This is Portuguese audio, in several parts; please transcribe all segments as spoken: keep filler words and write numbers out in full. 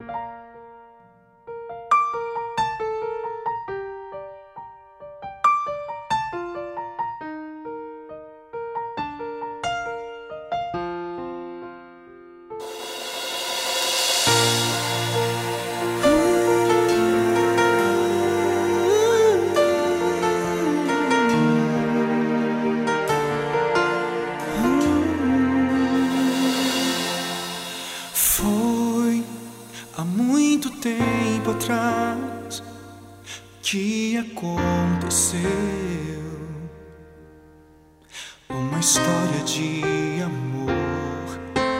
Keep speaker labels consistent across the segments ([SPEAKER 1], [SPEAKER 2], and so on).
[SPEAKER 1] Foi há muito tempo atrás que aconteceu uma história de amor.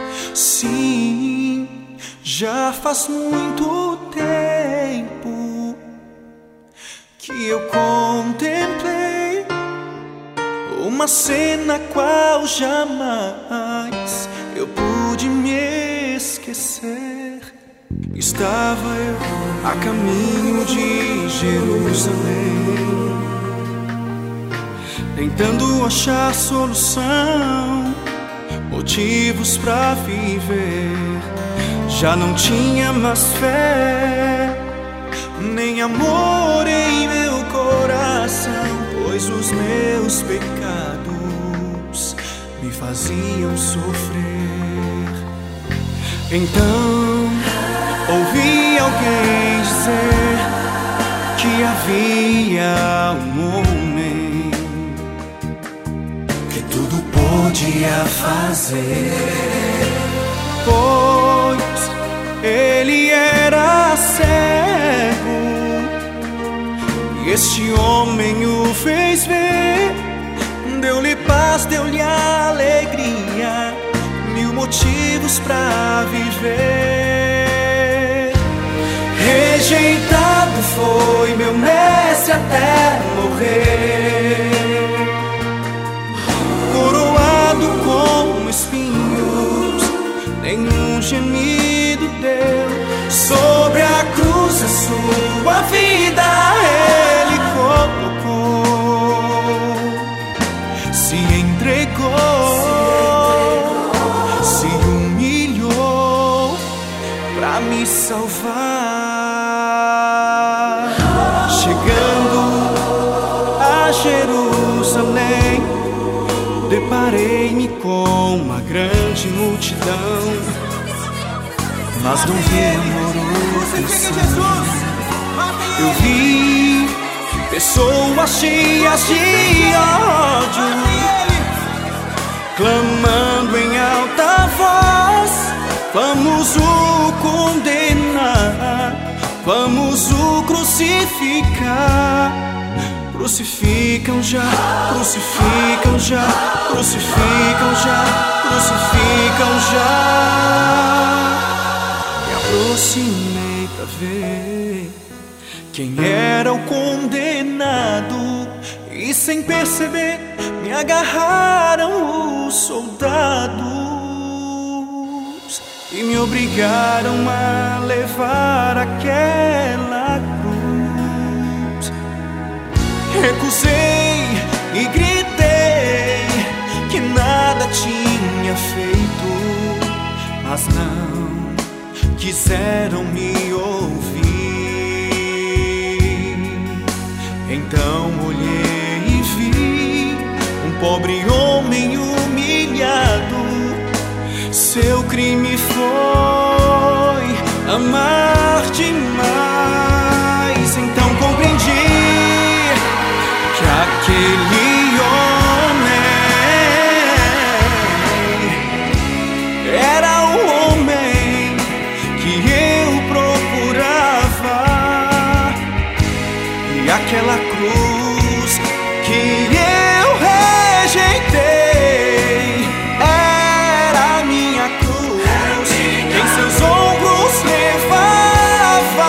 [SPEAKER 1] Sim, já faz muito tempo que eu contemplei uma cena qual jamais eu pude me esquecer. Estava eu a caminho de Jerusalém, tentando achar solução, motivos pra viver. Já não tinha mais fé, nem amor em meu coração, pois os meus pecados me faziam sofrer. Então ouvi alguém dizer que havia um homem que tudo podia fazer, pois ele era cego, e este homem o fez ver. Deu-lhe paz, deu-lhe alegria, mil motivos pra viver. Rejeitado foi meu mestre até morrer, coroado com espinhos, nenhum gemido deu. Sobre a cruz a sua vida ele colocou, se entregou, se humilhou pra me salvar. Chegando a Jerusalém, deparei-me com uma grande multidão, mas não vi amor ou afeição. Eu vi pessoas cheias de ódio, clamando em alta voz: vamos o condenar, vamos o crucificar. Crucificam já, crucificam já, crucificam já, crucificam já. Me aproximei pra ver quem era o condenado, e sem perceber me agarraram os soldados e me obrigaram a levar aquela cruz. Recusei e gritei que nada tinha feito, mas não quiseram me ouvir. Então olhei e vi um pobre homem humilhado. Seu crime foi amar demais. Então compreendi que aquele homem era o homem que eu procurava, e aquela cruz que eu rejeitei era a minha cruz, em seus ombros levava.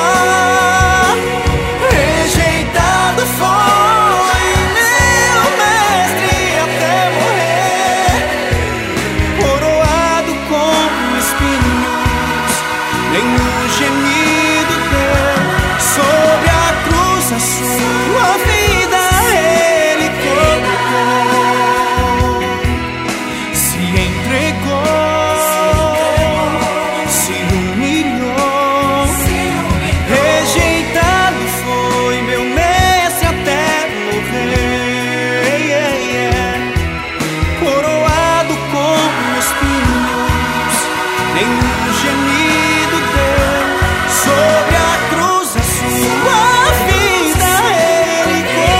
[SPEAKER 1] Rejeitado foi meu mestre até morrer, coroado com espinhos, nenhum gemido deu. Sobre a cruz a sua vida ele colocou, se entregou, se humilhou nenhum gemido deu. Sobre a cruz a sua vida ele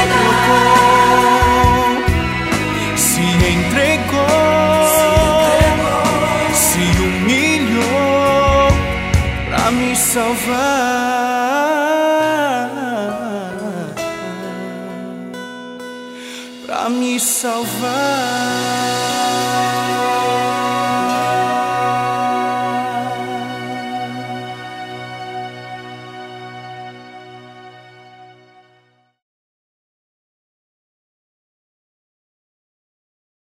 [SPEAKER 1] colocou, se entregou, se humilhou pra me salvar, pra me salvar.